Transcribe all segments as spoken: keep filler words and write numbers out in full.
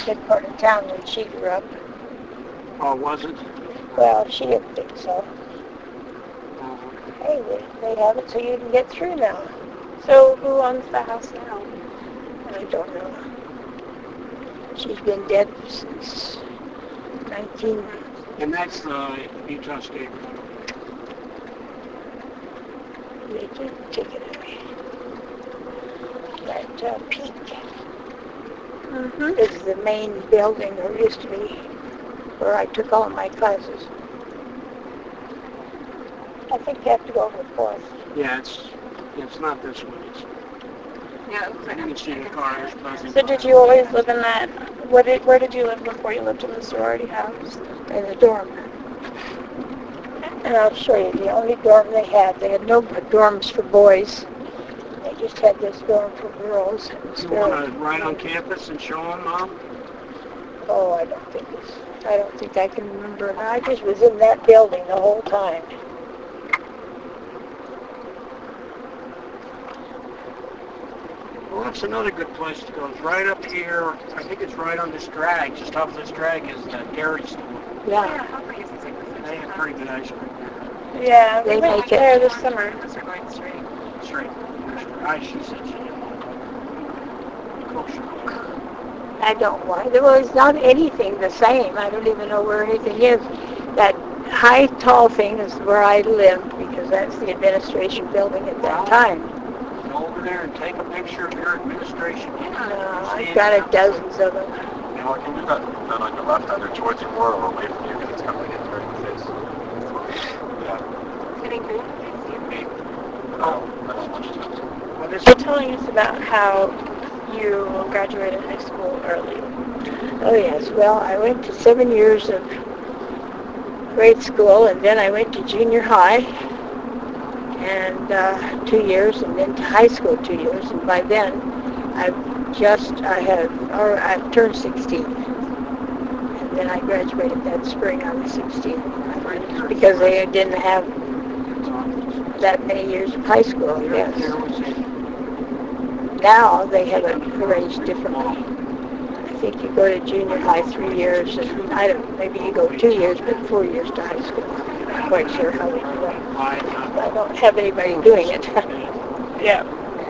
good part of town when she grew up. Oh, was it? Well, she didn't think so. Uh, Hey, they, they have it so you can get through now. So who owns the house now? I don't know. She's been dead since nineteen. and that's uh, Utah State. They keep taking away. That uh, peak Mm-hmm. is the main building, or used to be, where I took all my classes. I think you have to go over Fourth. Yeah, it's it's not this one. It's, Yeah. I didn't see the cars buzzing. So did you always live in that? What did, where did you live before you lived in the sorority house? In the dorm. And I'll show you the only dorm they had. They had no dorms for boys. They just had this dorm for girls. It was You very- want to ride on campus and show them, Mom? Oh, I don't think it's, I don't think I can remember. I just was in that building the whole time. Well, that's another good place to go. It's right up here. I think it's right on this drag. Just off this drag is the dairy store. Yeah. They have pretty good ice cream there. Yeah, They we went make it- there this summer. Straight. Ice, she said she didn't want kosher. I don't want it. Well, it's not anything the same. I don't even know where anything is. That high, tall thing is where I lived because that's the administration building at that time. Go over there and take a picture of your administration. Uh, I've got a dozens of them. You know, can you do that, that on your left, either towards you more or away from you, because it's coming in right in the face. Yeah. Getting good. Oh, I don't want you to. Well, this So telling us about how you graduated high school early. Oh, yes. Well, I went to seven years of grade school, and then I went to junior high, and uh, two years, and then to high school two years. And by then, I've just, I have, or I've turned sixteen. And then I graduated that spring. I was sixteen. Because they didn't have that many years of high school, yes. Now they have it arranged differently. I think you go to junior high three years, and I don't, maybe you go two years, but four years to high school. I'm not quite sure how they do it. I don't have anybody doing it. Yeah.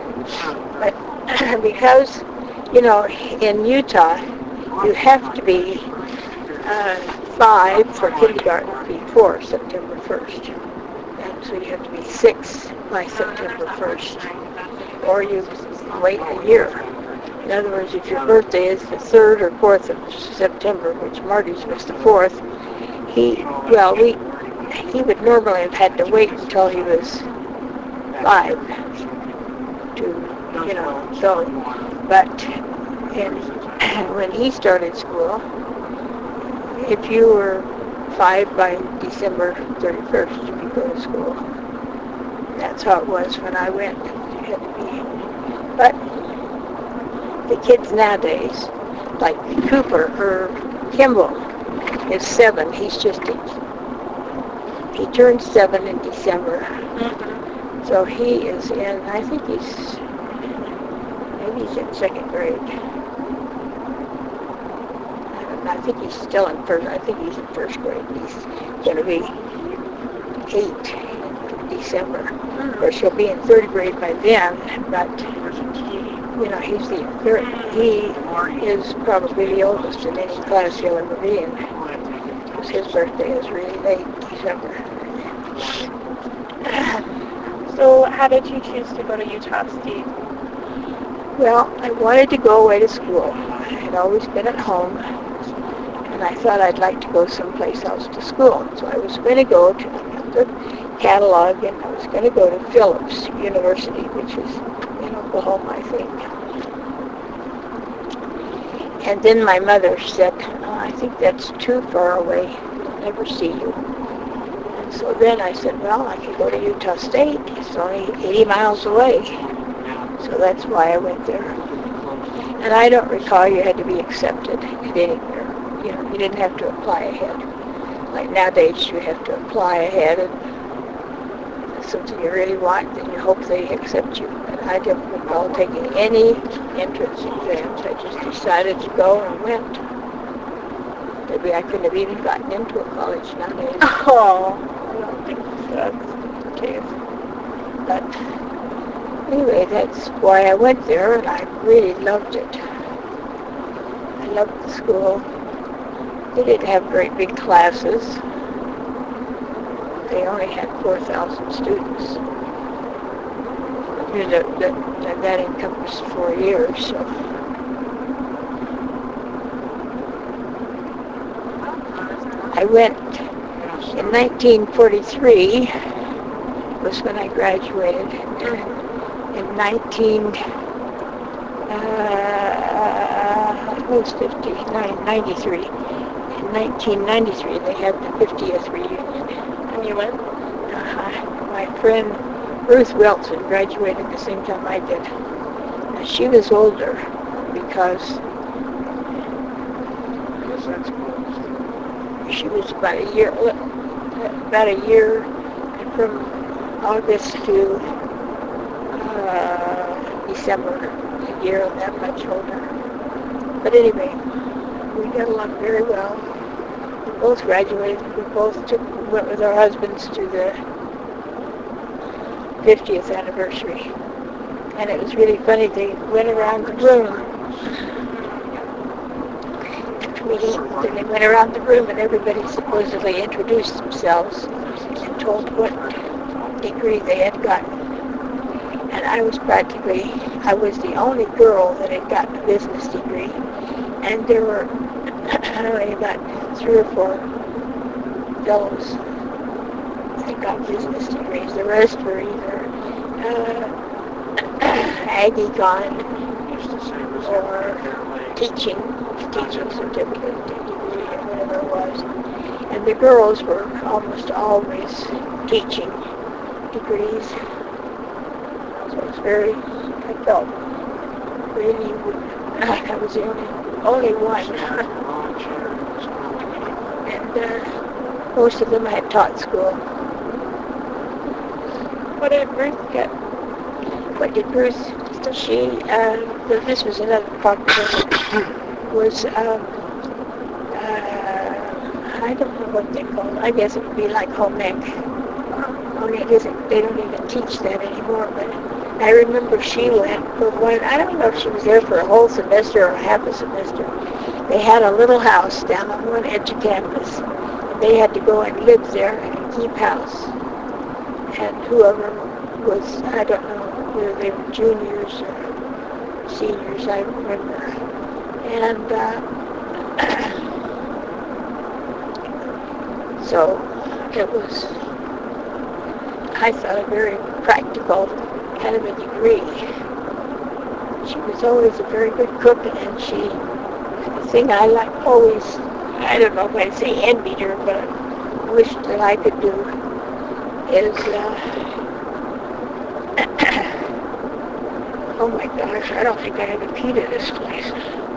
But because, you know, in Utah, you have to be uh, five for kindergarten before September first. And so you have to be six by September first. Or you wait a year. In other words, if your birthday is the third or fourth of September, which Marty's was the fourth, he, well, we, he would normally have had to wait until he was five to, you know, go. But in, when he started school, if you were five by December thirty-first, you could go to school. That's how it was when I went. You had to be. But the kids nowadays, like Cooper or Kimball, is seven. He's just a, he turned seven in December. Mm-hmm. So he is in, I think he's, maybe he's in second grade. I don't know, I think he's still in first, I think he's in first grade. He's going to be eight in December. Of course, he'll be in third grade by then, but, you know, he's the third, he is probably the oldest in any class he'll ever be in, because his birthday is really late December. So how did you choose to go to Utah State? Well, I wanted to go away to school. I had always been at home, and I thought I'd like to go someplace else to school. So I was going to go to the catalog, and I was going to go to Phillips University, which is in Oklahoma, I think. And then my mother said, oh, I think that's too far away. I'll never see you. And so then I said, well, I could go to Utah State. It's only eighty miles away. So that's why I went there. And I don't recall you had to be accepted at anywhere. You know, you didn't have to apply ahead. Like nowadays, you have to apply ahead, and if it's something you really want, then you hope they accept you. But I don't recall taking any entrance exams. I just decided to go and went. Possibly I couldn't have even gotten into a college nowadays. Oh, I don't think that's the case. But anyway, that's why I went there, and I really loved it. I loved the school. They didn't have very big classes. They only had four thousand students. You know, that, that, that encompassed four years, so. I went in nineteen forty-three, was when I graduated. In nineteen, uh, it was fifty-nine, ninety-three. In nineteen ninety-three, they had the fiftieth reunion. And you went? Uh, my friend Ruth Welton graduated the same time I did. Now, she was older because I guess that's cool. she was about a year, about a year from August to uh, December, a year that much older. But anyway, we got along very well. We both graduated. We both took, went with our husbands to the fiftieth anniversary. And it was really funny. They went around the room. Then they went around the room and everybody supposedly introduced themselves and told what degree they had gotten. And I was practically, I was the only girl that had gotten a business degree. And there were only about three or four fellows that got business degrees. The rest were either uh, Aggie gone or teaching, teaching certificate, degree, or whatever it was. And the girls were almost always teaching degrees. So it was very, I felt really like I was the only, only one. And uh, most of them I had taught school. What did Ruth get? What did Bruce? She, uh, this was another popular, was, um, uh, I don't know what they call it. I guess it would be like home ec. Only it isn't, they don't even teach that anymore, but I remember she went for one, I don't know if she was there for a whole semester or half a semester. They had a little house down on one edge of campus. And they had to go and live there and keep house. And whoever was, I don't know whether they were juniors or seniors, I remember. And uh, so it was, I thought, a very practical kind of a degree. She was always a very good cook, and she, the thing I like always, I don't know if I'd say envied her, but wished that I could do is, uh, oh my gosh, I don't think I have a key to this place.